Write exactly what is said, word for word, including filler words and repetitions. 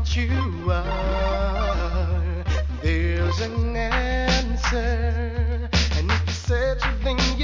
what you are, there's an answer. And if you search, then